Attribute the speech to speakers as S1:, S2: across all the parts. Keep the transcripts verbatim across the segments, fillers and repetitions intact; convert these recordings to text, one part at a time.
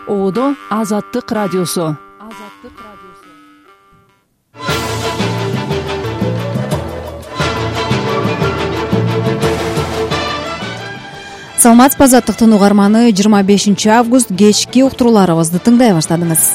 S1: Оодо Азаттык радиосу.
S2: Саламатсызбы, Азаттыктын угарманы. жыйырма бешинчи август кечки уктурууларыбызды тыңдай баштадыңыз.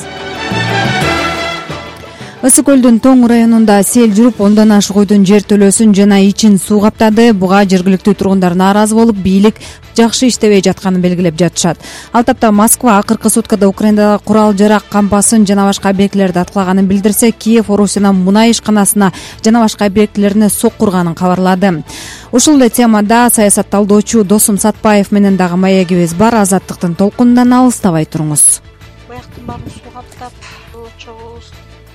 S2: Ысык көлдүн Тоң районунда сел жүрүп, ондон ашык үйдүн жертөлөсүн жана ичин суу каптады. Буга жергиликтүү тургундар нааразы болуп, бийлик жакшы иштебей жатканын белгилеп жатышат. Ал тапта Москва акыркы суткада Украинадагы курал-жарак кампасын жана башка объектилерди аткылаганын билдирсе, Киев Орусиянын мунай ишканасына жана башка объектилерине соккурганын кабарлады. Ушул эле темада саясатталдоочу Досум Сатпаев менен дагы маегибиз бар. Азаттыктын толкунунан алыстабай туруңуз.
S3: Баяктын баарын суу каптап, чогуз.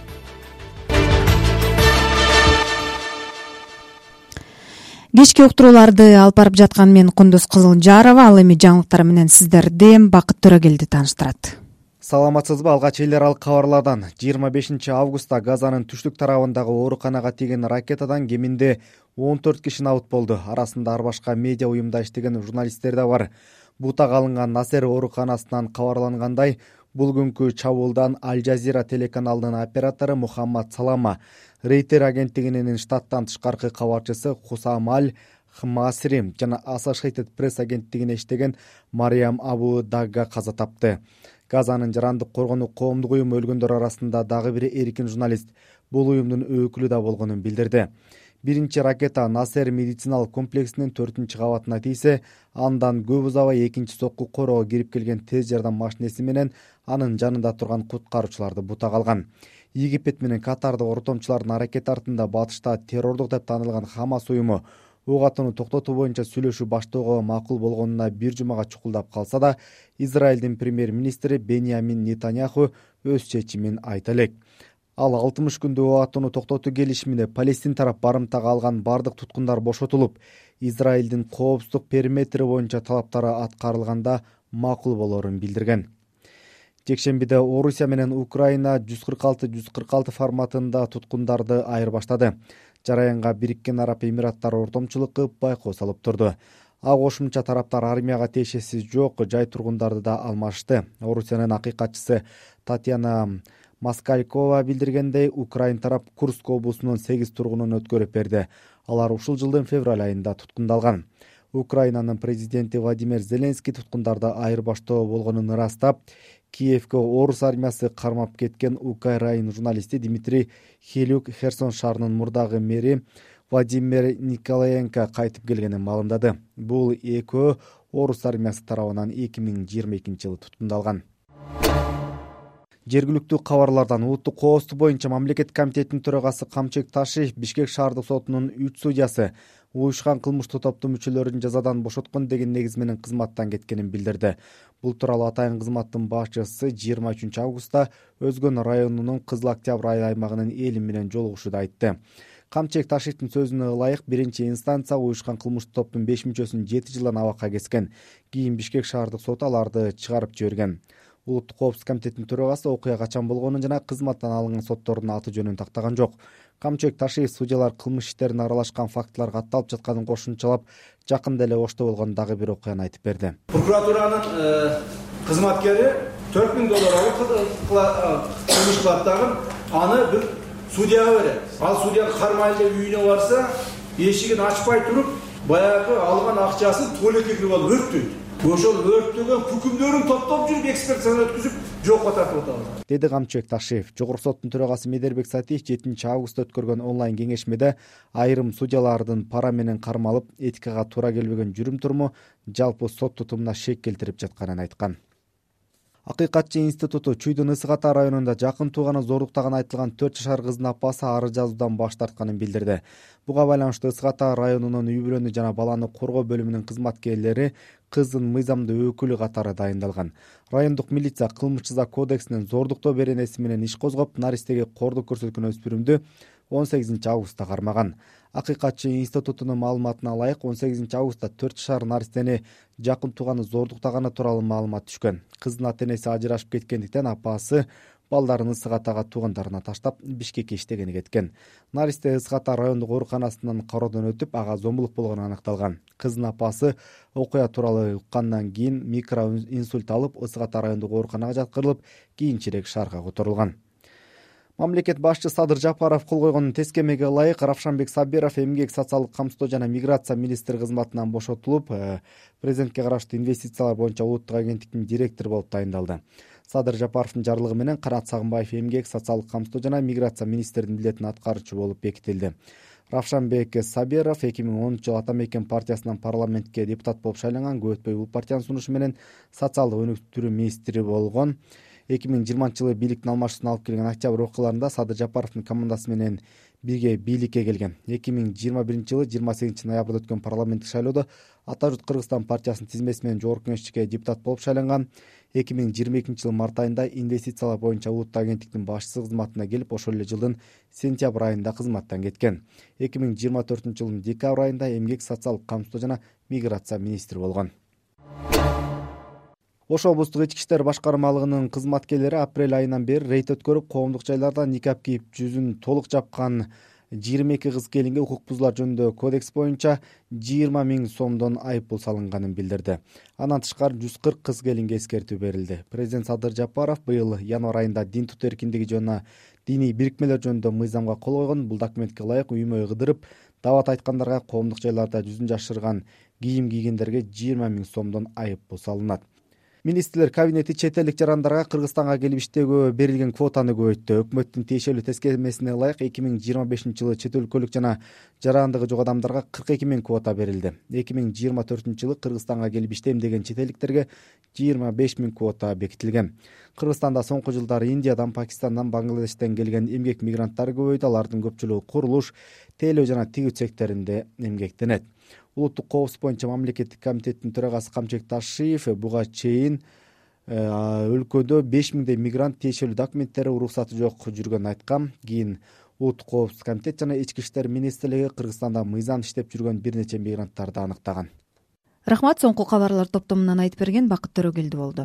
S2: Кечки уктурууларды алып барып жаткан мен Кундуз Кызылжарова. Ал эми жаңылыктар менен сиздерди Бакыт Төрөгелди тааныштырат.
S4: Саламатсызбы, алгач эл аралык кабарлардан. жыйырма бешинчи августта Газанын түштүк тарабындагы ооруканага тийген ракетадан кеминде он төрт киши набыт болду. Арасында ар башка медиа уюмда иштеген журналисттер да бар. Бутак алынган Насер ооруканасынан кабарлангандай, бул күнкү чабуулдан Аль Жазира телеканалынын оператору Мухаммад Салама, Рейтер агенттигинин штаттан тышкаркы кабарчысы Хусам Аль Хмасри жана Associated Press агенттигине иштеген Мариям Абу Дагга каза тапты. Газанын жарандык коргонуу коомдук уюму өлгөндөр арасында дагы бир эркин журналист, бул уюмдун өкүлү да болгонун билдирди. Биринчи ракета Насер медициналык комплексинин төртүнчү кабатына тийсе, андан көп узабай экинчи сокку короого кирип келген тез жардам машинеси менен анын жанында турган куткаруучуларды бутак алган. Египет менен Катарды ортомчулардын аракети артында батышта террордук деп таанылган Хамас уюму ок атууну токтотуу боюнча сүйлөшүү баштоого макул болгонуна бир жумага чукулдап калса да, Израилдин премьер-министри Беньямин Нетаньяху өз чечимин айта элек. Ал алтымыш күндүк ок атууну токтотуу келишимине Палестин тарап барымтага алган бардык туткундар бошотулуп, Израилдин коопсуздук периметри боюнча талаптары аткарылганда макул болорун билдирген. Жекшембиде Орусия менен Украина жүз кырк алты жүз кырк алты форматында туткундарды айырбаштады. Жараянга Бириккен Араб Эмираттары ортомчулук кылып байкоо салып турду. А кошумча тараптар армияга тиешеси жок жай тургундарды да алмашты. Орусиянын акыйкатчысы Татьяна Москалькова билдиргендей, Украин тарап Курск облусунун сегиз тургунун өткөрүп берди. Алар ушул жылдын февраль айында туткундалган. Украинанын президенти Владимир Зеленский туткундарды айырбаштоо болгонун ырастап, Киевке орус армиясы кармап кеткен Украин журналисти Дмитрий Хелюк Херсон шаарынын мурдагы мэри Владимир Николаенко кайтып келгенин маалымдады. Бул экөө орус армиясы тарабынан эки миң жыйырма экинчи жылы туткундалган. Жергиликтүү кабарлардан улуттук коопсуздук боюнча мамлекеттик комитеттин төрагасы Камчек Ташиев Бишкек шаардык сотунун үч судьясы уюшкан кылмыштуу топтун мүчөлөрүн жазадан бошоткон деген негиз менен кызматтан кеткенин билдирди. Бул тууралуу атайын кызматтын башчысы жыйырма үчүнчү августта Өзгөн районунун Кызыл Октябрь айыл аймагынын эли менен жолугушууда айтты. Камчек Ташиевдин сөзүнө ылайык, биринчи инстанция уюшкан кылмыштуу топтун беш мүчөсүн жети жылдан абакка кескен. Кийин Бишкек шаардык соту аларды чыгарып жиберген. Улуттук коопсуздук комитетинин төрагасы окуя качан болгонун жана кызматтан алынган соттордун аты жөнүн тактаган жок. Камчек Ташиев судьялар кылмыш иштерине аралашкан фактылар катталып жатканын кошумчалап, жакында эле Ошто болгон дагы бир окуяны айтып берди.
S5: Прокуратуранын кызматкери төрт миң доллар алып кылмыш кылат дагы, аны бир судьяга берет. Ал судья кармайлы үйүнө барса, эшигин ачпай туруп, баягы алган акчасын туалетке кирип алып өрттөйт. Ошол өрттөгөн күкүмдөрүн топтоп жүрүп экспертизаны өткүзүп жокко тартып атабыз,
S4: деди Камчек Ташиев. Жогорку соттун төрагасы Медербек Сатиев жетинчи августта өткөргөн онлайн кеңешмеде айрым судьялардын пара менен кармалып, этикага туура келбеген жүрүм-туруму жалпы сот тутумуна шек келтирип жатканын айткан. Акыйкатчы институту Чүйдүн Ысык Ата районунда жакын тууганы зордуктаган айтылган төрт жашар кыздын апасы арыз жазуудан баш тартканын билдирди. Буга байланыштуу Ысык Ата районунун үй бүлөнү жана баланы коргоо бөлүмүнүн кызматкерлери кыздын мыйзамдуу өкүлү катары дайындалган. Райондук милиция кылмыш жаза кодексинин зордуктоо беренеси менен иш козгоп, наристеге кордук көрсөткөн өспүрүмдү он сегизинчи августта кармаган. Акыйкатчы институтунун маалыматына ылайык, он сегизинчи августта төрт жашар наристени жакын тууганы зордуктаганы тууралуу маалымат түшкөн. Кыздын ата-энеси ажырашып кеткендиктен апасы балдарын Ысык Атага туугандарына таштап Бишкекке иштегени кеткен. Наристе Ысык Ата райондук ооруканасынан кароодон өтүп, ага зомбулук болгону аныкталган. Кыздын апасы окуя тууралуу уккандан кийин микроинсульт алып, Ысык Ата райондук ооруканага жаткырылып, кийинчерээк шаарга которулган. Мамлекет башчы Садыр Жапаров кол койгон тескемеге ылайык Равшанбек Сабиров эмгек, социалдык камсыздоо жана миграция министри кызматынан бошотулуп, президентке караштуу инвестициялар боюнча улуттук агенттиктин директору болуп тайындалды. Садыр Жапаровдун жарлыгы менен Канат Сагынбаев эмгек, социалдык камсыздоо жана миграция министринин милдетин аткаруучу болуп бекитилди. Равшанбек Сабиров эки миң онунчу жылы Ата Мекен партиясынан парламентке депутат болуп шайланган. Көп өтпөй бул партиянын сунушу менен социалдык өнүктүрүү министри болгон. эки миң жыйырманчы жылы бийликтин алмашуусуна алып келген октябрь окуяларында Садыр Жапаровдун командасы менен бирге бийликке келген. эки миң жыйырма биринчи жылы жыйырма сегизинчи ноябрда өткөн парламенттик шайлоодо Ата журт Кыргызстан партиясынын тизмеси менен жогорку кеңешчиге депутат болуп шайланган. эки миң жыйырма экинчи жылы март айында инвестициялар боюнча улуттук агенттиктин башчысы кызматына келип, ошол эле жылдын сентябрь айында кызматтан кеткен. эки миң жыйырма төртүнчү жылдын декабрь айында эмгек, социалдык камсыздоо жана миграция министри болгон. Ош облустук ички иштер башкармалыгынын кызматкерлери апрель айынан бери рейд өткөрүп, коомдук жайларда никап кийип, жүзүн толук жапкан жыйырма эки кыз келинге укук бузуулар жөнүндө кодекс боюнча жыйырма миң сомдон айыппул салынганын билдирди. Андан тышкары жүз кырк кыз келинге эскертүү берилди. Президент Садыр Жапаров быйыл январь айында дин тутуу эркиндиги жана диний бирикмелер жөнүндө мыйзамга кол койгон. Бул документке ылайык үй мөй кыдырып, даават айткандарга, коомдук жайларда жүзүн жашырган кийим кийгендерге жыйырма миң сомдон айыппул салынат. Министрлер кабинети чет элдик жарандарга Кыргызстанга келип иштөөгө берилген квотаны көбөйттү. Өкмөттүн тиешелүү тескеремесине ылайык эки миң жыйырма бешинчи жылы чет өлкөлүк жана жарандыгы жок адамдарга кырк эки миң квота берилди. эки миң жыйырма төртүнчү жылы Кыргызстанга келип иштейм деген чет элдиктерге жыйырма беш миң квота бекитилген. Кыргызстанда соңку жылдары Индиядан, Пакистандан, Бангладештен келген эмгек мигранттары көбөйдү. Алардын көпчүлүгү курулуш, тейлөө жана тигүү секторунда эмгектенет. Улуттук коопсуздук боюнча мамлекеттик комитеттин төрагасы Камчек Ташиев буга чейин өлкөдө беш миңдей мигрант тиешелүү документтери, уруксаты жок жүргөнүн айткан. Кийин Улуттук коопсуздук комитет жана ички иштер министрлиги Кыргызстанда мыйзам иштеп жүргөн бир нече мигранттарды аныктаган.
S2: Рахмат, соңку кабарлар топтомунан айтып берген Бакыт Төрөгелди болду.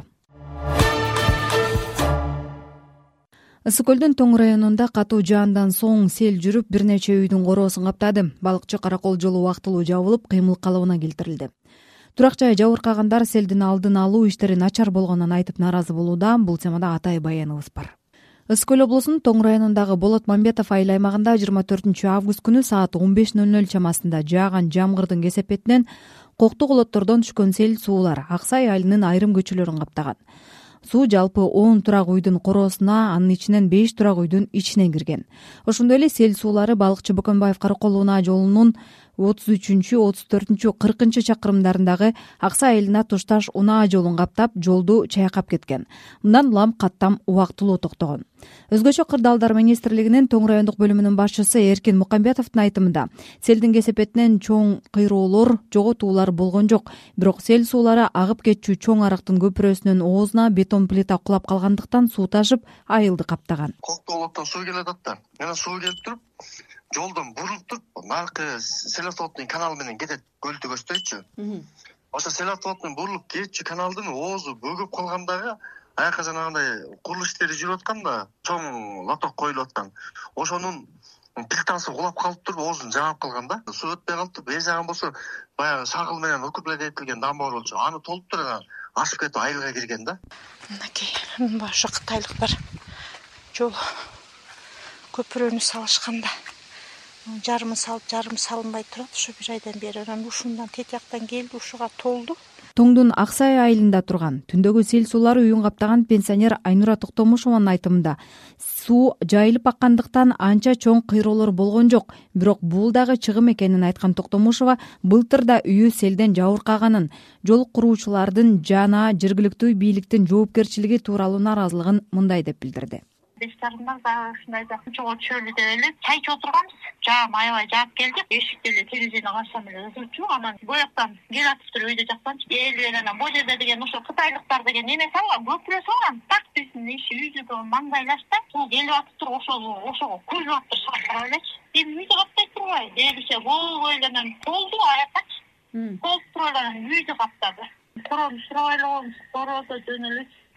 S2: Ысык көлдүн Тоң районунда катуу жаандан соң сел жүрүп, бир нече үйдүн короосун каптады. Балыкчы Каракол жолу убактылуу жабылып, кыймыл калыбына келтирилди. Турак жай жабыркагандар селдин алдын алуу иштери начар болгонун айтып нааразы болууда. Бул темада Атай баяныбыз бар. Ысык көл облусунун Тоң районундагы Болот Мамбетов айыл аймагында жыйырма төртүнчү август күнү саат он беш ноль ноль чамасында жааган жамгырдын кесепетинен коктук олоттордон түшкөн сел суулар Аксай айылынын айрым көчөлөрүн каптаган. Суу жалпы он турак үйдүн короосуна, анын ичинен беш турак үйдүн ичине кирген. Ошондой эле сел суулары Балыкчы Бөкөнбаев Каракол унаа жолунун отуз үчүнчү, отуз төртүнчү, кыркынчы чакырымдарындагы Аксай айылына тушташ унаа жолун каптап, жолду чайкап кеткен. Мындан улам каттам убактылуу токтогон. Өзгөчө кырдаалдар министрлигинин Тоң райондук бөлүмүнүн башчысы Эркин Мукамбетовдун айтымында, селдин кесепетинен чоң кыйроолор, жоготуулар болгон жок. Бирок сел суулары агып кетчү чоң арыктын көпүрөсүнүн оозуна бетон плита кулап калгандыктан суу ташып, айылды каптаган.
S6: Коктолоттон суу келип атат. Менен суу келип туруп, жолдон бурулуп туруп, наркы селавтоводдун каналы менен кетет, көлдү көздөйчү. Ошо селавтоводдун бурулуп кетчү каналдын оозу бөгөп калгандагы аяка жанагындай курулуш иштери жүрүп аткан да, чоң лоток коюлуп аткан. Ошонун плитасы кулап калып туруп, оозун жаап калган да. Суу өтпөй калып, эс жаган болсо, баягы шагыл менен укуплет этилген дамба болчу. Аны толуп туруп ашып кетип айылга кирген да.
S3: Мынакей, башы кытайлыктар жол көпүрөнү салышканда жарымы салып, жарымы салынбай турат. Ошо бир айдан бери анан ушундан тетияктан келди, ушуга толду.
S2: Тоңдун Аксай айылында турган түндөгү сел суулары үйүн каптаган пенсионер Айнура Токтомушованын айтымында, суу жайылып аккандыктан анча чоң кыйроолор болгон жок. Бирок бул дагы чыгым экенин айткан Токтомушова былтыр да үйү селден жабыркаганын, жол куруучулардын жана жергиликтүү бийликтин жоопкерчилиги тууралуу нааразылыгын мындай деп билдирди.
S7: беш жарымдан дагы ушундай да чогуу чөлү деп эле чайчы отурганбыз. Жаам аябай жаап келди. Эшикти эле терезени ачсам эле ызычу. Анан бояктан кел атыптыр үйдө жаксанчы. Элден анан бул жерде деген ошо кытайлыктар деген эме салган, көпүрө салган. Так биздин иши үйдө маңдайлашта. Суу келип атыптыр, ошол ошого көзүп атыптыр шартырап элечи. Эми үйдү каптай турбай, дээбисе болбой эле анан болду аякачы. Болуп туруп эле үйдү каптады. Короону сурабай эле коебуз, короодо жөн эле.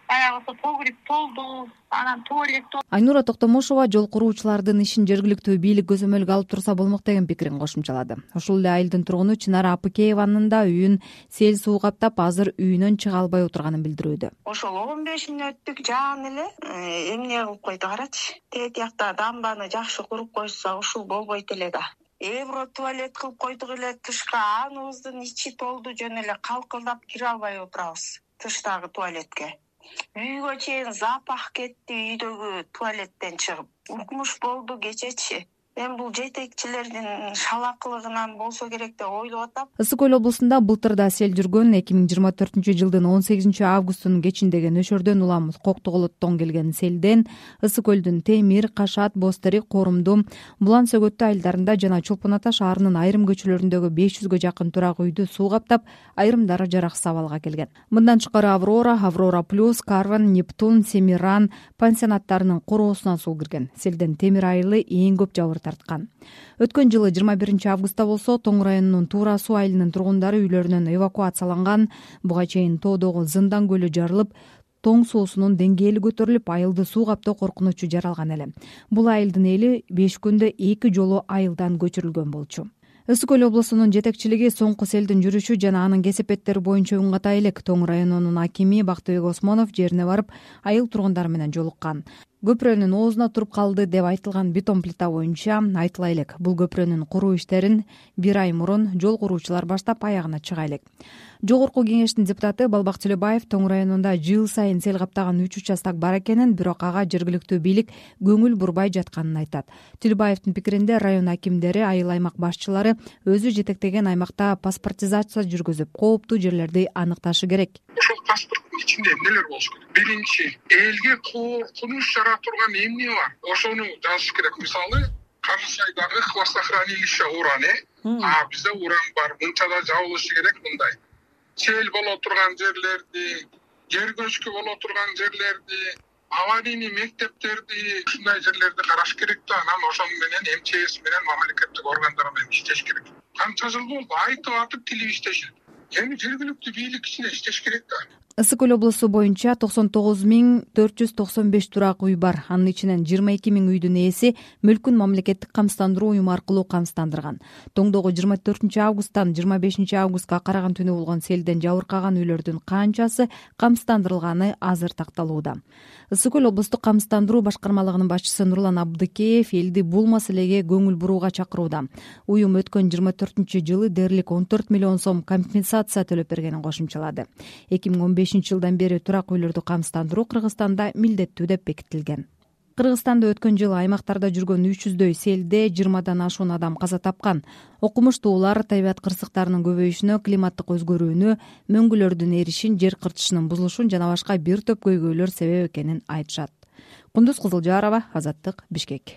S7: баягысы погреб толду, анан туалет толду.
S2: Айнура Токтомушова жол куруучулардын ишин жергиликтүү бийлик көзөмөлгө алып турса болмок деген пикирин кошумчалады. Ошол эле айылдын тургуну Чынара Апыкееванын да үйүн сел суу каптап, азыр үйүнөн чыга албай отурганын билдирүүдө.
S8: Ошол он беш мүнөттүк жаан эле эмне кылып койду карачы. Тээ тиякта дамбаны жакшы куруп койсо ушул болбойт эле да. Евро туалет кылып койдук эле, тышка аныбыздын ичи толду, жөн эле калкылдап кире албай отурабыз тыштагы туалетке. Үйгө чейин запах кетти үйдөгү туалеттен чыгып. Укмуш болду кечечи. Мен бул жетекчилердин шалакылыгынан болсо керек деп ойлоп атам.
S2: Ысык көл облусунда былтыр да сел жүргөн. эки миң жыйырма төртүнчү жылдын он сегизинчи августунун кечиндеги нөшөрдөн улам Коктоголоттон келген селден Ысык көлдүн Темир, Кашат, Бостерик, Корумду, Булан Сөгөттү айылдарында жана Чолпон Ата шаарынын айрым көчөлөрүндөгү беш жүзгө жакын турак үйдү суу каптап, айрымдары жараксыз абалга келген. Мындан тышкары Аврора, Аврора плюс, Карван, Нептун, Семиран пансионаттарынын короосуна суу кирген. Селден Темир айылы эң көп жабыр тарткан. Өткөн жылы жыйырма биринчи августта болсо Тоң районунун Туура суу айылынын тургундары үйлөрүнөн эвакуацияланган. Буга чейин тоодогу Зындан көлү жарылып, Тоң суусунун деңгээли көтөрүлүп, айылды суу каптоо коркунучу жаралган эле. Бул айылдын эли беш күндө эки жолу айылдан көчүрүлгөн болчу. Ысык көл облусунун жетекчилиги соңку селдин жүрүшү жана анын кесепеттери боюнча үн ката элек. Тоң районунун акими Бактыбек Осмонов жерине барып, айыл тургундары менен жолуккан. Көпүрөнүн оозуна туруп калды деп айтылган бетон плита боюнча айтыла элек. Бул көпүрөнүн куруу иштерин бир ай мурун жол куруучулар баштап аягына чыга элек. Жогорку кеңештин депутаты Балбак Төлөбаев Тоң районунда жыл сайын сел каптаган үч участок бар экенин, бирок ага жергиликтүү бийлик көңүл бурбай жатканын айтат. Төлөбаевдин пикиринде район акимдери, айыл аймак башчылары өзү жетектеген аймакта паспортизация жүргүзүп, кооптуу жерлерди аныкташы керек.
S9: Ошол паспорттун ичинде эмнелер болуш керек? Биринчи, элге коркунуч жара турган эмне бар? Ошону жазыш керек. Мисалы, Карысайдагы хвостохранилище уран, э? А бизде уран бар. Мынчада жабылышы керек мындай. Сел боло турган жерлерди, жер көчкү боло турган жерлерди, аварийный мектептерди, ушундай жерлерди караш керек да. Анан ошону менен эм че эс менен мамлекеттик органдар менен иштеш керек. Канча жыл болду? Айтып атып тилип иштешил. Эми жергиликтүү бийлик ичинде иштеш керек да.
S2: Ысык көл облусу боюнча токсон тогуз миң төрт жүз токсон беш турак үй бар. Анын ичинен жыйырма эки миң үйдүн ээси мүлкүн мамлекеттик камсыздандыруу уюму аркылуу камсыздандырган. Тоңдогу жыйырма төртүнчү августтан жыйырма бешинчи августка караган түнү болгон селден жабыркаган үйлөрдүн канчасы камсыздандырылганы азыр такталууда. Ысык көл облустук камсыздандыруу башкармалыгынын башчысы Нурлан Абдыкеев элди бул маселеге көңүл бурууга чакырууда. Уюм өткөн жыйырма төртүнчү жылы дээрлик он төрт миллион сом компенсация төлөп бергенин кошумчалады. эки миң он бешинчи жылдан бери турак үйлөрдү камсыздандыруу Кыргызстанда милдеттүү деп бекитилген. Кыргызстанда өткөн жылы аймактарда жүргөн үч жүздөй селде жыйырмадан ашуун адам каза тапкан. Окумуштуулар табиат кырсыктарынын көбөйүшүнө, климаттык өзгөрүүнү, мөңгүлөрдүн эришин, жер кыртышынын бузулушун жана башка бир топ көйгөйлөр себеп экенин айтышат. Кундуз Кызылжарова, Азаттык, Бишкек.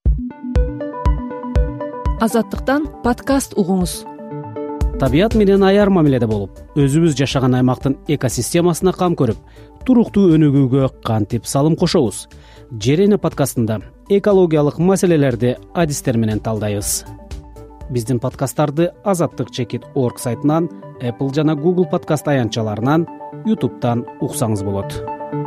S1: Азаттыктан подкаст угуңуз.
S10: Табият менен аяр мамиледе болуп, өзүбүз жашаган аймактын экосистемасына кам көрүп, туруктуу өнүгүүгө кантип салым кошобуз? Жерене подкастында экологиялык маселелерди адистер менен талдайбыз. Биздин подкасттарды азаттык чекит точка орг сайтынан, Apple жана Google подкаст аянтчаларынан, YouTube'дан уксаңыз болот.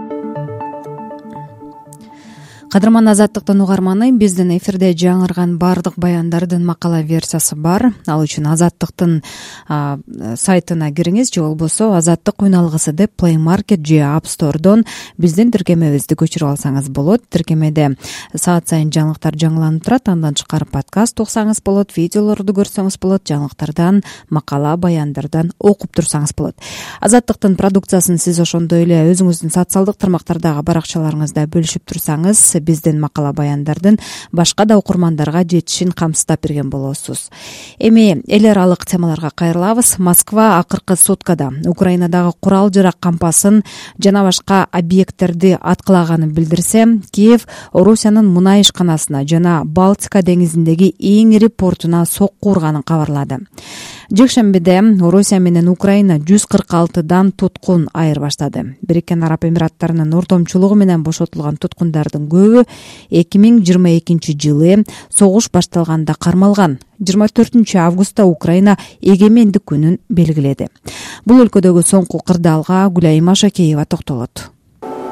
S2: Кадырман Азаттыктын угарманы, биздин эфирде жаңырган бардык баяндардын макала версиясы бар. Ал үчүн Азаттыктын сайтына кириңиз же болбосо Азаттык уйналгысы деп Play Market же App Store'дон биздин тиркемебизди көчүрүп алсаңыз болот. Тиркемеде саат сайын жаңылыктар жаңыланып турат. Андан тышкары подкаст уксаңыз болот, видеолорду көрсөңүз болот, жаңылыктардан, макала, баяндардан окуп турсаңыз болот. Азаттыктын продукциясын сиз ошондой эле өзүңүздүн социалдык тармактардагы баракчаларыңызда бөлүшүп турсаңыз, биздин макала баяндардын башка да окурмандарга жетишин камсыздап берген болосуз. Эми эл аралык темаларга кайрылабыз. Москва акыркы суткада Украинадагы курал жарак кампасын жана башка объекттерди аткылаганын билдирсе, Киев Орусиянын мунай ишканасына жана Балтика деңизиндеги эң ири портуна сокку урганын кабарлады. Жекшембиде Орусия менен Украина жүз кырк алтыдан туткун айырбаштады. Бириккен Араб Эмираттарынын ортомчулугу менен бошотулган туткундардын көбү эки миң жыйырма экинчи жылы согуш башталганда кармалган. жыйырма төртүнчү августта Украина эгемендик күнүн белгиледи. Бул өлкөдөгү соңку кырдаалга Гүлайым Ашакеева токтолот.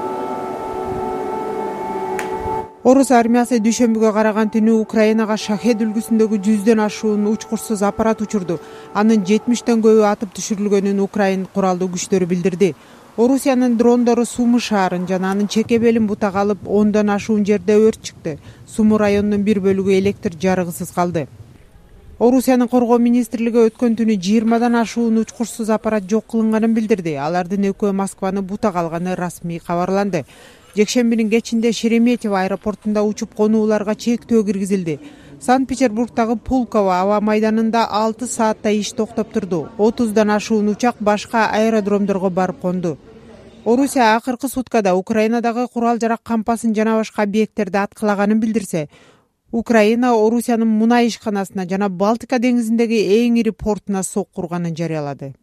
S11: Орус армиясы дүйшөмбүгө караган түнү Украинага Шахед үлгүсүндөгү жүздөн ашуун учкурсуз аппарат учурду. Анын жетимиштен көбү атып түшүрүлгөнүн Украин куралдуу күчтөрү билдирди. Орусиянын дрондору Сумы шаарын жана анын чекебелин бутак алып, ондон ашуун жерде өрт чыкты. Сумы районунун бир бөлүгү электр жарыгысыз калды. Орусиянын коргоо министрлиги өткөн түнү жыйырмадан ашуун учкурсуз аппарат жок кылынганын билдирди. Алардын экөө Москваны бутак алганы расмий кабарланды. Жекшембинин кечинде Шереметьево аэропортунда учуп конууларга чектөө киргизилди. Санкт-Петербургдагы Пулково аба майданында алты сааттай иш токтоп турду. отуздан ашуун учак башка аэродромдорго барып конду. Орусия акыркы суткада Украинадагы курал-жарак кампасын жана башка объекттерди аткылаганын билдирсе, Украина Орусиянын мунай ишканасына жана Балтика деңизиндеги эң ири портуна сок курганын жарыялады.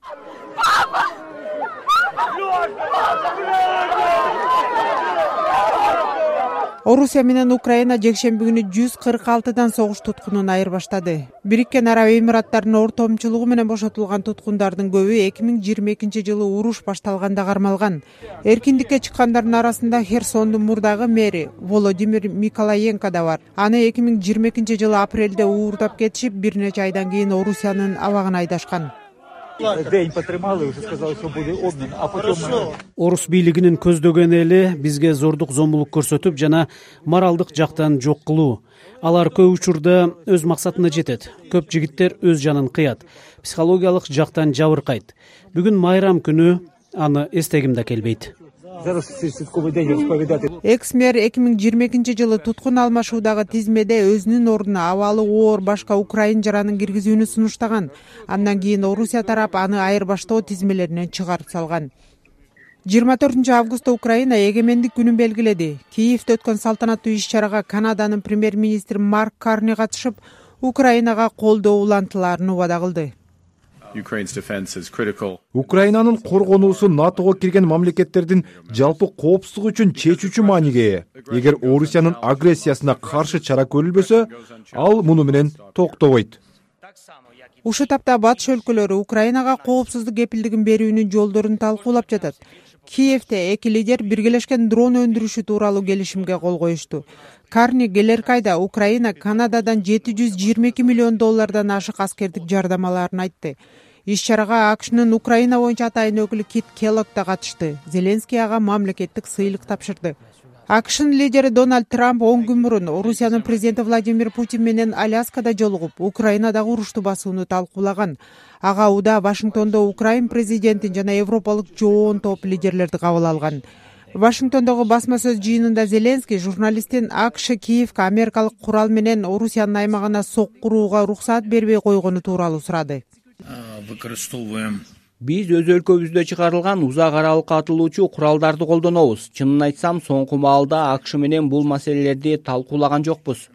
S11: Орусия менен Украина жекшемби күнү жүз кырк алтыдан согуш туткунун айырбаштады. Бириккен Араб Эмираттарынын ортомчулугу менен бошотулган туткундардын көбү эки миң жыйырма экинчи жылы уруш башталганда кармалган. Эркиндикке чыккандардын арасында Херсондун мурдагы мэри Володимир Миколаенко да бар. Аны эки миң жыйырма экинчи жылы апрелде уурдап кетишип, бир нече айдан кийин Орусиянын абагына айдашкан.
S12: День потримали, уже сказали, що буде обмін, а потім...
S10: Орус бийлигинин көздөгөн эли бизге зордук зомбулук көрсөтүп жана моралдык жактан жок кылуу. Алар көп учурда өз максатына жетет. Көп жигиттер өз жанын кыят. Психологиялык жактан жабыркайт. Бүгүн майрам күнү аны эстегим да келбейт.
S11: Экс-мэр эки миң жыйырма экинчи жылы туткун алмашуудагы тизмеде өзүнүн ордуна абалы оор башка украин жаранын киргизүүнү сунуштаган. Андан кийин Орусия тарап аны айырбаштоо тизмелеринен чыгарып салган. жыйырма төртүнчү августта Украина эгемендик күнүн белгиледи. Киевде өткөн салтанаттуу иш-чарага Канаданын премьер-министри Марк Карни катышып, Украинага колдоо улантыларын убада кылды.
S13: Украинанын коргонуусу НАТОго кирген мамлекеттердин жалпы коопсуздугу үчүн чечүүчү мааниге ээ. Эгер Орусиянын агрессиясына каршы чара көрүлбөсө, ал муну менен токтобойт.
S11: Ушул тапта батыш өлкөлөрү Украинага коопсуздук кепилдигин берүүнүн жолдорун талкуулап жатат. Киевде эки лидер биргелешкен дрон өндүрүшү тууралуу келишимге кол коюшту. Карни келерки айда Украина Канададан жети жүз жыйырма эки миллион доллардан ашык аскердик жардам алаарын айтты. Иш-чарага АКШнын Украина боюнча атайын өкүлү Кит Келлог да катышты. Зеленский ага мамлекеттик сыйлык тапшырды. АКШнын лидери Дональд Трамп он күн мурун Орусиянын президенти Владимир Путин менен Аляскада жолугуп, Украинадагы урушту басууну талкуулаган. Ага уда Вашингтондо Украин президентин жана европалык жоон топ лидерлерди кабыл алган. Вашингтондогу басма сөз жыйынында Зеленский журналисттин АКШ Киевге америкалык курал менен Орусиянын аймагына сок курууга уруксаат бербей койгону тууралуу сурады.
S14: Биз өз өлкөбүздө чыгарылган узак аралыкка атылуучу куралдарды колдонобуз. Чынын айтсам, соңку маалда АКШ менен бул маселелерди талкуулаган жокпуз.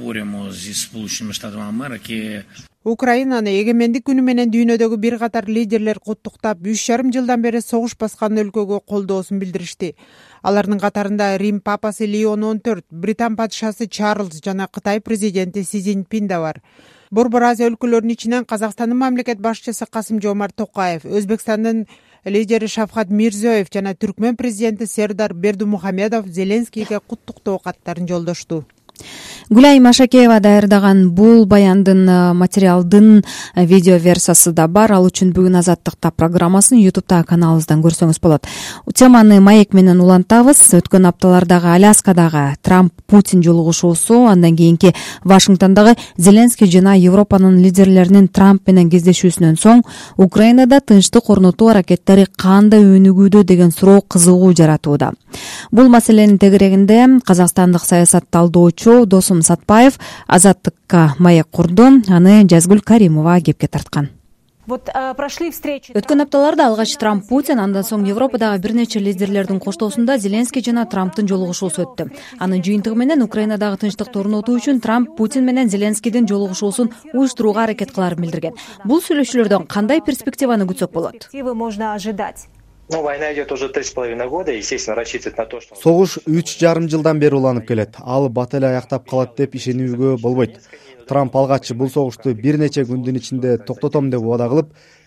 S11: Украинаны эгемендик күнү менен дүйнөдөгү бир катар лидерлер куттуктап, үч жарым жылдан бери согуш баскан өлкөгө колдоосун билдиришти. Алардын катарында Рим папасы Леон он төрт, Британ падышасы Чарльз жана Кытай президенти Си Цзиньпин да бар. Борбор Азия өлкөлөрүнүн ичинен Казакстандын мамлекет башчысы Касым-Жомарт Токаев, Өзбекстандын лидери Шавкат Мирзиёев жана Түркмен президенти Сердар Бердумухамедов Зеленскийге куттуктоо каттарын жолдошту.
S2: Гүлай Машакеева даярдаган бул баяндын материалдын видео версиясы да бар. Ал үчүн бүгүн Азаттыкта программасын ютубта каналыбыздан көрсөңүз болот. Теманы маек менен улантабыз. Өткөн апталардагы Аляскадагы Трамп-Путин жолугушуусу, андан кийинки Вашингтондогу Зеленский жана Европанын лидерлеринин Трамп менен кездешүүсүнөн соң Украинада тынчтык орнотуу аракеттери кандай өнүгүүдө деген суроо кызыгуу жаратууда. Бул маселенин тегерегинде казакстандык саясат талдоочу Досум Сатпаев Азаттыкка маек курду. Аны Жазгүл Каримова кепке тарткан. Өткөн апталарда алгач Трамп Путин, андан соң Европадагы бир нече лидерлердин коштоосунда Зеленский жана Трамптын жолугушуусу өттү. Анын жыйынтыгы менен Украинадагы тынчтыкты орнотуу үчүн Трамп Путин менен Зеленскийдин жолугушуусун уюштурууга аракет кыларын билдирген. Бул сүйлөшүүлөрдөн кандай перспективаны күтсөк болот?
S15: Ну, война идет уже три с половиной года, естественно, рассчитывать на то, что...
S4: Согуш үч жарым жылдан бери уланып келет. Ал бат эле аяктап калат деп ишенүүгө болбойт. Трамп алгач бул согушту бир нече күндүн ичинде токтотом деп убада кылып,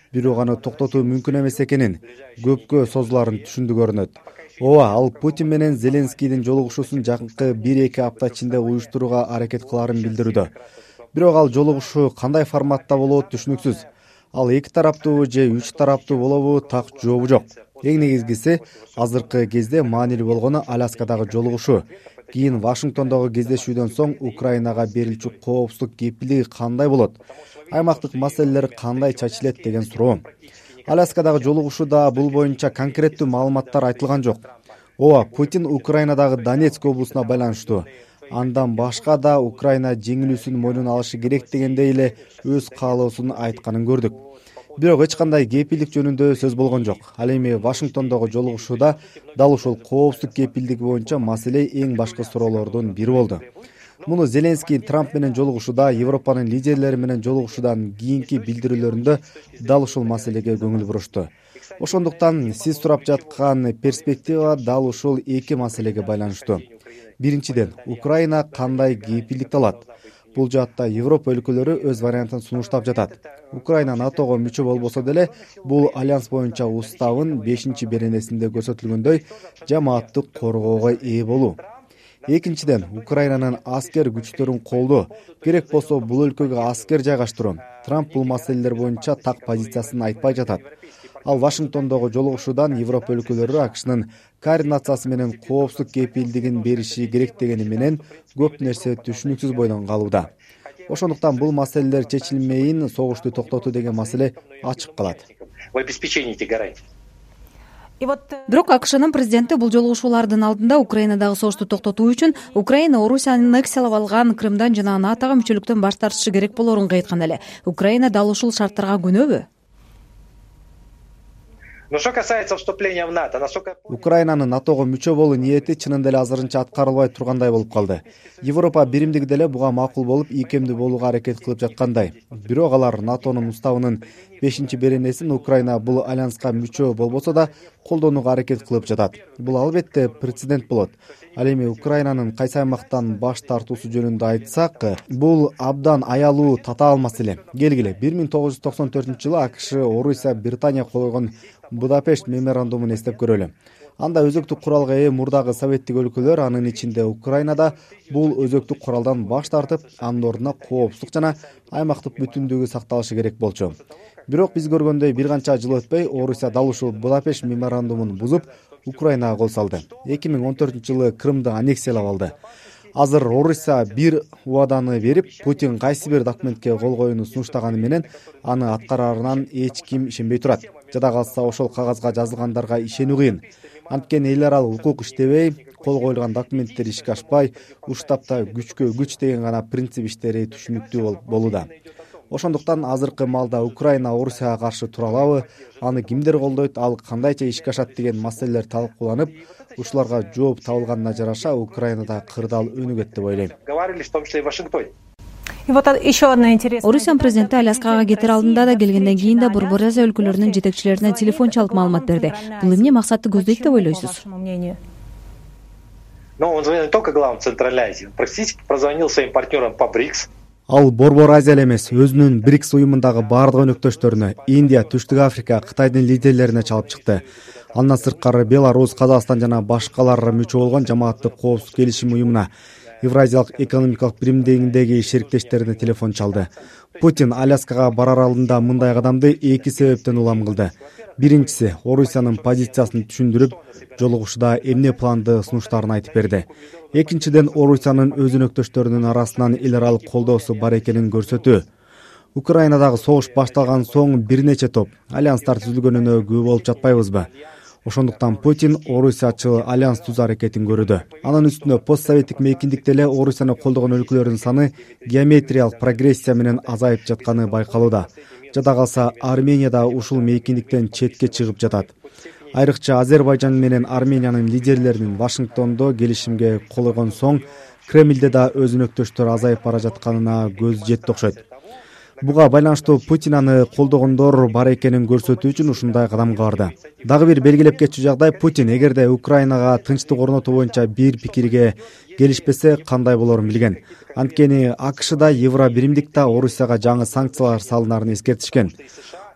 S4: бирок аны токтотуу мүмкүн эмес экенин, көпкө созуларын түшүндү көрүнөт. ооба, ал Путин менен Зеленскийдин жолугушуусун жакынкы бир эки апта ичинде уюштурууга аракет кылаарын билдирүүдө. Бирок ал жолугушуу кандай форматта болот түшүнүксүз. Ал эки тараптуу же үч тараптуу болобу, так жообу жок. Эң негизгиси азыркы кезде маанилүү болгону Аляскадагы жолугушуу. Кийин Вашингтондогу кездешүүдөн соң Украинага берилчү коопсуздук кепилдиги кандай болот? Аймактык маселелер кандай чачылет деген суроо. Аляскадагы жолугушууда бул боюнча конкреттүү маалыматтар айтылган жок. Ооба, Путин Украинадагы Донецк облусуна байланыштуу. Андан башка да Украина жеңилүүсүн мойнуна алышы керек дегендей эле өз каалоосун айтканын көрдүк. Бирок эч кандай кепилдик жөнүндө сөз болгон жок. Ал эми Вашингтондогу жолугушууда дал ушул коопсуздук кепилдиги боюнча маселе эң башкы суроолордун бири болду. Муну Зеленский Трамп менен жолугушууда, Европанын лидерлери менен жолугушуудан кийинки билдирүүлөрүндө дал ушул маселеге көңүл бурушту. Ошондуктан сиз сурап жаткан перспектива дал ушул эки маселеге байланыштуу. Биринчиден, Украина кандай кепилдикти алат? Бул жаатта Европа өлкөлөрү өз вариантын сунуштап жатат. Украина НАТОго мүчө болбосо деле, бул альянс боюнча уставын бешинчи беренесинде көрсөтүлгөндөй жамааттык коргоого ээ болуу. Экинчиден, Украинанын аскер күчтөрүн колдоо, керек болсо бул өлкөгө аскер жайгаштыруу. Трамп бул маселелер боюнча так позициясын айтпай жатат. Ал Вашингтондогу жолугушуудан Европа өлкөлөрү АКШнын координациясы менен коопсуздук кепилдигин бериши керек дегени менен көп нерсе түшүнүксүз бойдон калууда. Ошондуктан бул маселелер чечилмейин согушту токтотуу деген маселе ачык калат.
S2: Бирок АКШнын президенти бул жолугушуулардын алдында Украинадагы согушту токтотуу үчүн Украина Орусияны аннексиялап алган Крымдан жана НАТОго мүчөлүктөн баш тартышы керек болоорун айткан эле. Украина дал ушул шарттарга күнөбү?
S4: Украинанын НАТОго мүчө болуу ниети чынында эле азырынча аткарылбай тургандай болуп калды. Европа биримдиги деле буга макул болуп, ийкемдүү болууга аракет кылып жаткандай. Бирок алар НАТОнун уставынын бешинчи беренесин Украина бул альянска мүчө болбосо да колдонууга аракет кылып жатат. Бул албетте прецедент болот. Ал эми Украинанын кайсы аймактан баш тартуусу жөнүндө айтсак, бул абдан аялуу татаал маселе. Келгиле, бир миң тогуз жүз токсон төртүнчү жылы АКШ, Орусия, Британия кол койгон Будапешт меморандумун эстеп көрөлү. Анда өзөктүк куралга ээ мурдагы советтик өлкөлөр, анын ичинде Украинада бул өзөктүк куралдан баш тартып, анын ордуна коопсуздук жана аймактык бүтүндүгү сакталышы керек болчу. Бирок биз көргөндөй бир канча жыл өтпөй, Орусия дал ушул Будапешт меморандумун бузуп, Украинага кол салды. эки миң он төртүнчү жылы Крымды аннексиялап алды. Азыр Орусия бир убаданы берип, Путин кайсы бир документке кол коюуну сунуштаганы менен аны аткарарынан эч ким ишенбей турат. Жада калса ошол кагазга жазылгандарга ишенүү кыйын. Анткени эл аралык укук иштебей, кол коюлган документтер ишке ашпай, уштапта күчкө күч деген гана принцип иштери түшүнүктүү болууда. Ошондуктан азыркы маалда Украина Орусияга каршы тура алабы, аны кимдер колдойт, ал кандайча ишке ашат деген маселелер талкууланып, ушуларга жооп табылганына жараша Украинада кырдаал өнүгөт деп ойлойм.
S2: Орусиянын президенти Аляскага кетер алдында да, келгенден кийин да Борбор Азия өлкөлөрүнүн жетекчилерине телефон чалып маалымат берди. Бул эмне максатты көздөйт деп ойлойсуз?
S15: Но он звонил не только главам Центральной Азии, он практически прозвонил своим партнерам по БРИКС.
S4: Ал Борбор Азия эмес, өзүнүн БРИКС уюмундагы бардык өнөктөштөрүнө, Индия, Түштүк Африка, Кытайдын лидерлерине чалып чыкты. Андан сырткары Беларусь, Казакстан жана башкалар мүчө болгон жамааттык коопсуздук келишим уюмуна, Евразиялык экономикалык биримдигиндеги шериктештерине телефон чалды. Путин Аляскага барар алдында мындай кадамды эки себептен улам кылды. Биринчиси, Орусиянын позициясын түшүндүрүп, жолугушууда эмне планды сунуштарын айтып берди. Экинчиден, Орусиянын өз өнөктөштөрүнүн арасынан эл аралык колдоосу бар экенин көрсөтүү. Украинадагы согуш башталган соң бир нече топ альянстар түзүлгөнүнө күбө болуп жатпайбызбы? Ошондуктан Путин Орусиячыл альянс түзүү аракетин көрүүдө. Анын үстүнө постсоветтик мейкиндикте эле Орусияны колдогон өлкөлөрдүн саны геометриялык прогрессия менен азайып жатканы байкалууда. Жада калса Армения да ушул мейкиндиктен четке чыгып жатат. Айрыкча Азербайжан менен Армениянын лидерлеринин Вашингтондо келишимге кол койгон соң Кремлде да өз өнөктөштөр азайып бара жатканына көз жетти окшойт. Буга байланыштуу Путин аны колдогондор бар экенин көрсөтүү үчүн ушундай кадамга барды. Дагы бир белгилеп кетчү жагдай, Путин эгерде Украинага тынчтык орнотуу боюнча бир пикирге келишпесе кандай болорун билген. Анткени АКШда Евро биримдикте Орусияга жаңы санкциялар салынарын эскертишкен.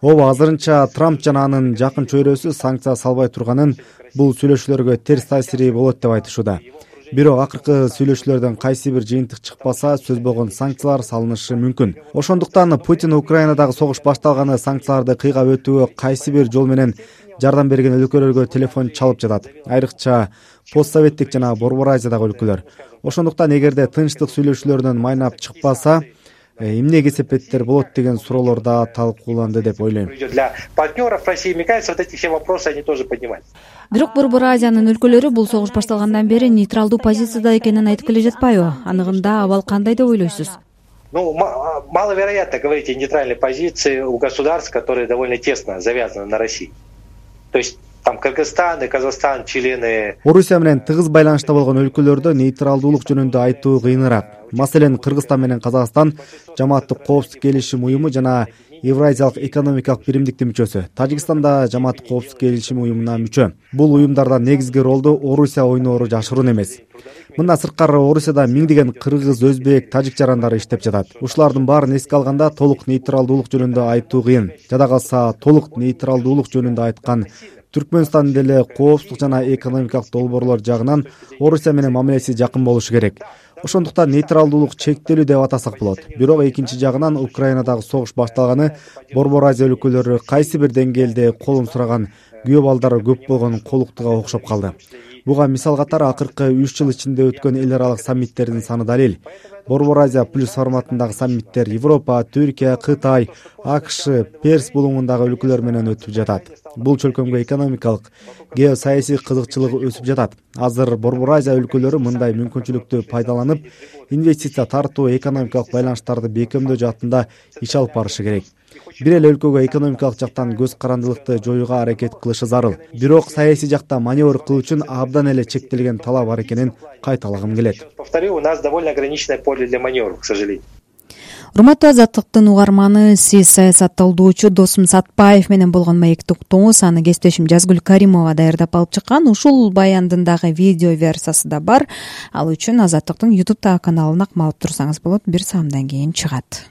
S4: ооба азырынча Трамп жана анын жакын чөйрөсү санкция салбай турганын бул сүйлөшүүлөргө терс таасири болот деп айтышууда. Бирок акыркы сүйлөшүүлөрдөн кайсы бир жыйынтык чыкпаса, сөз болгон санкциялар салынышы мүмкүн. Ошондуктан Путин Украинадагы согуш башталганы санкцияларды кыйгап өтүүгө кайсы бир жол менен жардам берген өлкөлөргө телефон чалып жатат. Айрыкча постсоветтик жана Борбор Азиядагы өлкөлөр. Ошондуктан эгерде тынчтык сүйлөшүүлөрдөн майнап чыкпаса, эмне кесепеттер болот деген суроолор да талкууланды деп ойлойм.
S15: Для партнеров России, мне кажется, вот эти все вопросы они тоже поднимают.
S2: Бирок Борбор Азиянын өлкөлөрү бул согуш башталгандан бери нейтралдуу позицияда экенин айтып келе жатпайбы? Аныгында абал кандай деп ойлойсуз?
S15: Ну, маловероятно говорить о нейтральной позиции у государств, которые довольно тесно завязаны на России. То есть там Кыргызстан и Казахстан члены.
S4: Орусия менен тыгыз байланышта болгон өлкөлөрдө нейтралдуулук жөнүндө айтуу кыйыныраак. Маселен, Кыргызстан менен Казакстан жамааттык коопсуздук келишим уюму жана Евразиялык экономикалык биримдиктин мүчөсү. Тажикстан да жамааттык коопсуздук келишим уюмуна мүчө. Бул уюмдарда негизги ролду Орусия ойноору жашыруун эмес. Мындан сырткары Орусияда миңдеген кыргыз, өзбек, тажик жарандары иштеп жатат. Ушулардын баарын эске алганда толук нейтралдуулук жөнүндө айтуу кыйын. Жада калса толук нейтралдуулук жөнүндө айткан Түркмөнстан деле коопсуздук жана экономикалык долбоорлор жагынан Орусия менен мамилеси жакын болушу керек. Ошондуктан нейтралдуулук чектелүү деп атасак болот. Бирок экинчи жагынан Украинадагы согуш башталганы Борбор Азия өлкөлөрү кайсы бир деңгээлде колун сураган күбө балдары көп болгон колуктуга окшоп калды. Буга мисал катары акыркы үч жыл ичинде өткөн эл аралык саммиттердин саны далил. Борбор Азия плюс форматындагы саммиттер Европа, Түркия, Кытай, АКШ, Перс булуңундагы өлкөлөр менен өтүп жатат. Бул чөлкөмгө экономикалык, геосаясий кызыкчылыгы өсүп жатат. Азыр Борбор Азия өлкөлөрү мындай мүмкүнчүлүктү пайдаланып, инвестиция тартуу, экономикалык байланыштарды бекемдөө жаатында иш алып барышы керек. Бир эле өлкөгө экономикалык жактан көз карандылыкты жоюуга аракет кылышы зарыл. Бирок саясий жакта маневр кылуу үчүн абдан эле чектелген талап бар экенин кайталагым келет.
S15: Повторю, у нас довольно ограниченное поле для маневров, к сожалению.
S2: Урматтуу Азаттыктын угарманы, сиз саясатталдоочу Досум Сатпаев менен болгон маекти уктуңуз. Аны кесиптешим Жазгүл Каримова даярдап алып чыккан. Ушул баяндын дагы видео версиясы да бар. Ал үчүн Азаттыктын YouTube каналына кмалып турсаңыз болот. Бир саамдан кийин чыгат.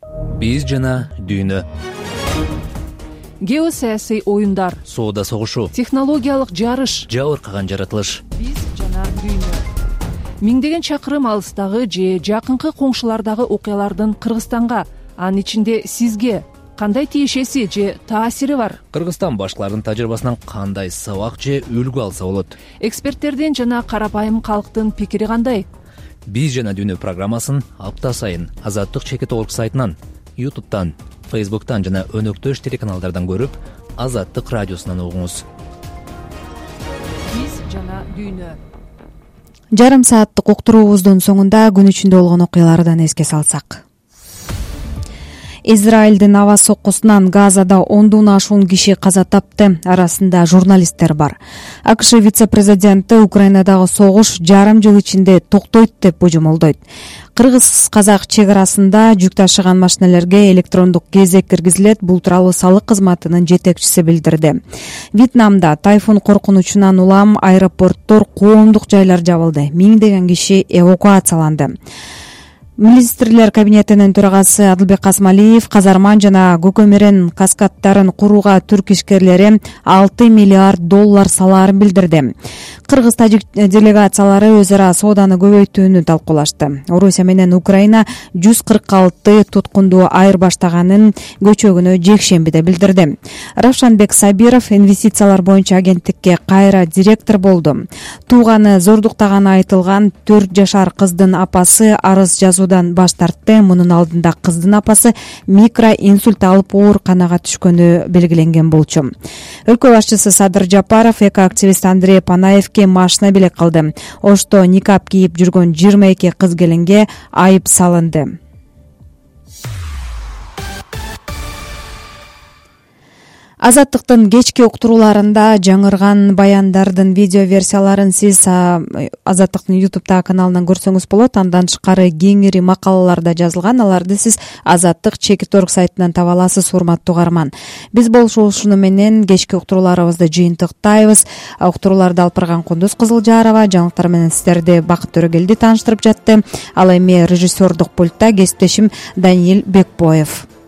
S16: Биз жана дүйнө.
S1: Геосаясий оюндар,
S16: соода согушу,
S1: технологиялык жарыш,
S16: жабыркаган жаратылыш.
S1: Биз жана дүйнө. Миңдеген чакырым алыстагы же жакынкы коңшулардагы окуялардын Кыргызстанга, анын ичинде сизге кандай тиешеси же таасири бар?
S16: Кыргызстан башкалардын тажрыйбасынан кандай сабак же үлгү алса болот?
S1: Эксперттердин жана карапайым калктын пикири кандай?
S16: Биз жана дүйнө программасын апта сайын Азаттык чекит орг сайтынан, YouTube'тан, Facebook'тан жана өнөктөш телеканалдардан көрүп, Азаттык радиосунан угуңуз.
S1: Биз жана дүйнө.
S2: Жарым сааттык уктуруубуздун соңунда күн ичинде болгон окуялардан эске салсак. Израилдин аба соккусунан Газада ондон ашуун киши каза тапты. Арасында журналисттер бар. АКШ вице-президенти Украинадагы согуш жарым жыл ичинде токтойт деп божомолдойт. Кыргыз-казак чек арасында жүк ташыган машинелерге электрондук кезек киргизилет. Бул тууралуу салык кызматынын жетекчиси билдирди. Вьетнамда тайфун коркунучунан улам аэропорттор, коомдук жайлар жабылды. Миңдеген киши эвакуацияланды. Министрлер кабинетинин төрагасы Адылбек Касмалиев казарман жана көкөмөрөн каскадтарын курууга түрк ишкерлери алты миллиард доллар салаарын билдирди. Кыргыз-тажик делегациялары өз ара сооданы көбөйтүүнү талкуулашты. Орусия менен Украина жүз кырк алты туткунду айырбаштаганын көчөгүнө жекшембиде билдирди. Равшанбек Сабиров инвестициялар боюнча агенттикке кайра директор болду. Тууганы зордуктаганы айтылган төрт жашар кыздын апасы арыз жазуу баш тартты. Мунун алдында кыздын апасы микроинсульт алып ооруканага түшкөнү белгиленген болчу. Өлкө башчысы Садыр Жапаров экоактивист Андрей Панаевке машина белек кылды. Ошто никап кийип жүргөн жыйырма эки кыз келинге айып салынды. Азаттыктын кечки уктурууларында жаңырган баяндардын видео версияларын сиз Азаттыктын YouTube каналынан көрсөңүз болот. Андан тышкары кеңири макалаларда жазылган. Аларды сиз Азаттык чекит орг сайтынан таба аласыз, урматтуу угарман. Биз болушуну менен кечки уктурууларыбызды жыйынтыктайбыз. Уктурууларды алып барган Кундуз Кызылжарова, жаңылыктар менен сиздерди Бакыт Төрөгелди тааныштырып жатты. Ал эми режиссердук пультта кесиптешим Даниил Бекбоев.